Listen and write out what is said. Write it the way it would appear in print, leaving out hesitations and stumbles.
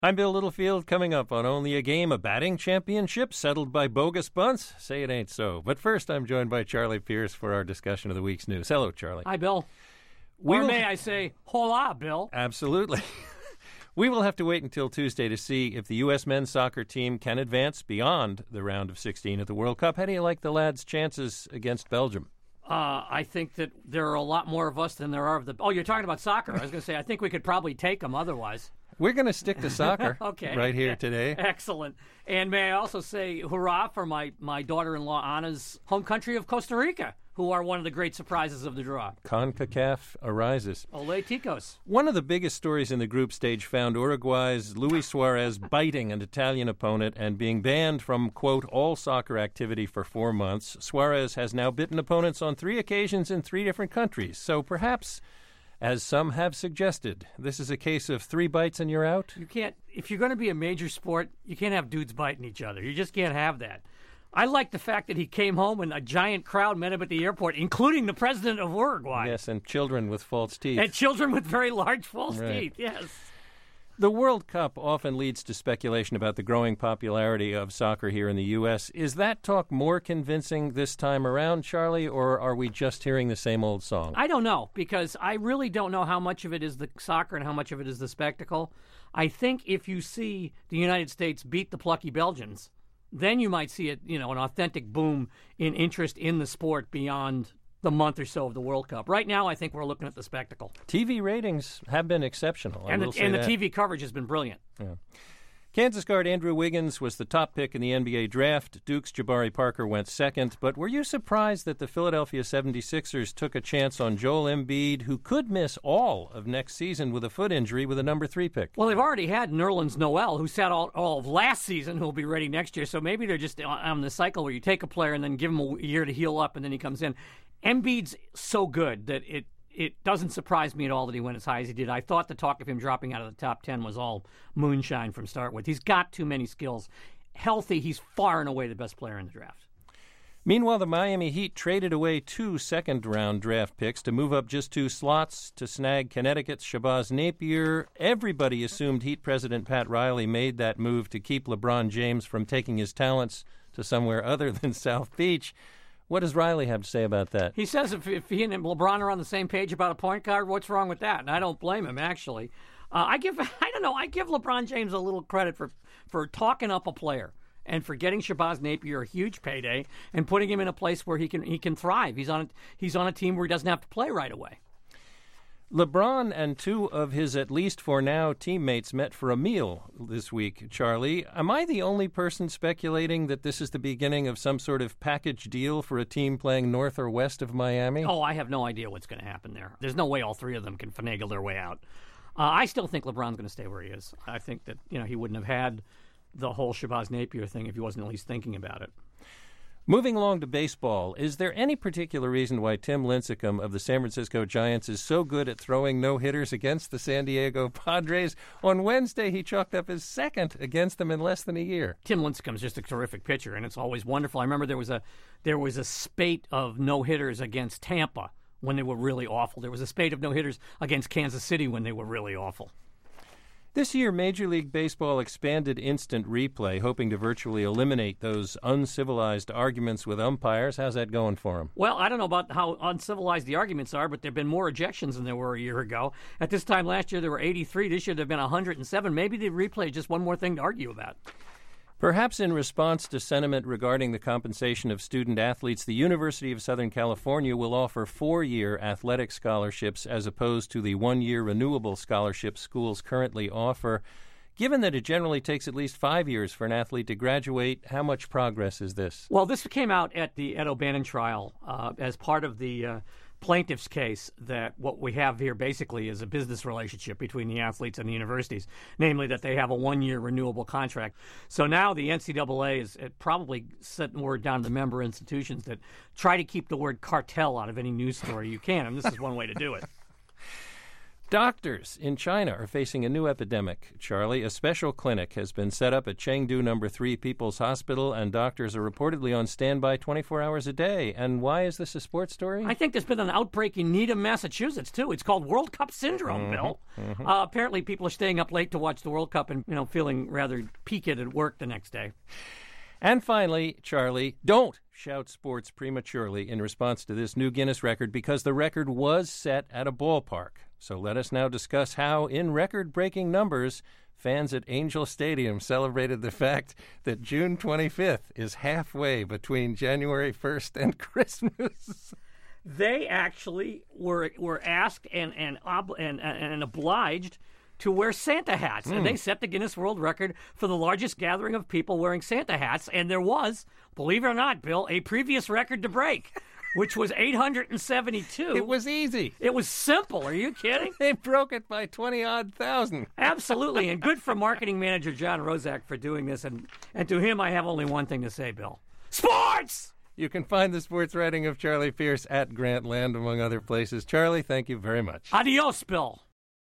I'm Bill Littlefield. Coming up on Only a Game, a batting championship settled by bogus bunts. Say it ain't so. But first, I'm joined by Charlie Pierce for our discussion of the week's news. Hello, Charlie. Hi, Bill. Or may I say, hola, Bill. Absolutely. We will have to wait until Tuesday to see if the U.S. men's soccer team can advance beyond the round of 16 at the World Cup. How do you like the lads' chances against Belgium? I think that there are a lot more of us than there are of the... Oh, you're talking about soccer. I was going to say, I think we could probably take them otherwise. We're going to stick to soccer okay. right here today. Excellent. And may I also say hurrah for my daughter-in-law Anna's home country of Costa Rica, who are one of the great surprises of the draw. CONCACAF arises. Ole Ticos. One of the biggest stories in the group stage found Uruguay's Luis Suarez biting an Italian opponent and being banned from, quote, all soccer activity for 4 months. Suarez has now bitten opponents on 3 occasions in 3 different countries. So perhaps, as some have suggested, this is a case of 3 bites and you're out? You can't, if you're going to be a major sport, you can't have dudes biting each other. You just can't have that. I like the fact that he came home and a giant crowd met him at the airport, including the president of Uruguay. Yes, and children with false teeth. And children with very large false teeth, yes. The World Cup often leads to speculation about the growing popularity of soccer here in the U.S. Is that talk more convincing this time around, Charlie, or are we just hearing the same old song? I don't know, because I really don't know how much of it is the soccer and how much of it is the spectacle. I think if you see the United States beat the plucky Belgians, then you might see it, an authentic boom in interest in the sport beyond the month or so of the World Cup. Right now, I think we're looking at the spectacle. TV ratings have been exceptional. And the TV coverage has been brilliant. Yeah. Kansas guard Andrew Wiggins was the top pick in the NBA draft. Duke's Jabari Parker went second. But were you surprised that the Philadelphia 76ers took a chance on Joel Embiid, who could miss all of next season with a foot injury with a number 3 pick? Well, they've already had Nerlens Noel, who sat all of last season, who will be ready next year. So maybe they're just on the cycle where you take a player and then give him a year to heal up, and then he comes in. Embiid's so good that it doesn't surprise me at all that he went as high as he did. I thought the talk of him dropping out of the top 10 was all moonshine from start with. He's got too many skills. Healthy, he's far and away the best player in the draft. Meanwhile, the Miami Heat traded away 2 second-round draft picks to move up just 2 slots to snag Connecticut's Shabazz Napier. Everybody assumed Heat president Pat Riley made that move to keep LeBron James from taking his talents to somewhere other than South Beach. What does Riley have to say about that? He says if he and LeBron are on the same page about a point guard, what's wrong with that? And I don't blame him, actually. I give LeBron James a little credit for talking up a player and for getting Shabazz Napier a huge payday and putting him in a place where he can thrive. He's on a team where he doesn't have to play right away. LeBron and 2 of his, at least for now, teammates met for a meal this week, Charlie. Am I the only person speculating that this is the beginning of some sort of package deal for a team playing north or west of Miami? Oh, I have no idea what's going to happen there. There's no way all 3 of them can finagle their way out. I still think LeBron's going to stay where he is. I think that he wouldn't have had the whole Shabazz Napier thing if he wasn't at least thinking about it. Moving along to baseball, is there any particular reason why Tim Lincecum of the San Francisco Giants is so good at throwing no-hitters against the San Diego Padres? On Wednesday, he chalked up his second against them in less than a year. Tim Lincecum's just a terrific pitcher, and it's always wonderful. I remember there was a spate of no-hitters against Tampa when they were really awful. There was a spate of no-hitters against Kansas City when they were really awful. This year, Major League Baseball expanded instant replay, hoping to virtually eliminate those uncivilized arguments with umpires. How's that going for them? Well, I don't know about how uncivilized the arguments are, but there have been more ejections than there were a year ago. At this time last year, there were 83. This year, there have been 107. Maybe the replay is just one more thing to argue about. Perhaps in response to sentiment regarding the compensation of student athletes, the University of Southern California will offer 4-year athletic scholarships as opposed to the 1-year renewable scholarships schools currently offer. Given that it generally takes at least 5 years for an athlete to graduate, how much progress is this? Well, this came out at the Ed O'Bannon trial as part of the plaintiff's case that what we have here basically is a business relationship between the athletes and the universities, namely that they have a 1-year renewable contract. So now the NCAA is probably setting word down to the member institutions that try to keep the word cartel out of any news story you can, and this is one way to do it. Doctors in China are facing a new epidemic, Charlie. A special clinic has been set up at Chengdu No. 3 People's Hospital, and doctors are reportedly on standby 24 hours a day. And why is this a sports story? I think there's been an outbreak in Needham, Massachusetts, too. It's called World Cup Syndrome, Bill. Apparently people are staying up late to watch the World Cup and, feeling rather peaked at work the next day. And finally, Charlie, don't shout sports prematurely in response to this new Guinness record, because the record was set at a ballpark. So let us now discuss how, in record-breaking numbers, fans at Angel Stadium celebrated the fact that June 25th is halfway between January 1st and Christmas. They actually were asked and obliged to wear Santa hats. And they set the Guinness World Record for the largest gathering of people wearing Santa hats. And there was, believe it or not, Bill, a previous record to break, which was 872. It was easy. It was simple. Are you kidding? They broke it by 20-odd thousand. Absolutely. And good for marketing manager John Rozak for doing this. And to him, I have only one thing to say, Bill. Sports! You can find the sports writing of Charlie Pierce at Grantland, among other places. Charlie, thank you very much. Adios, Bill.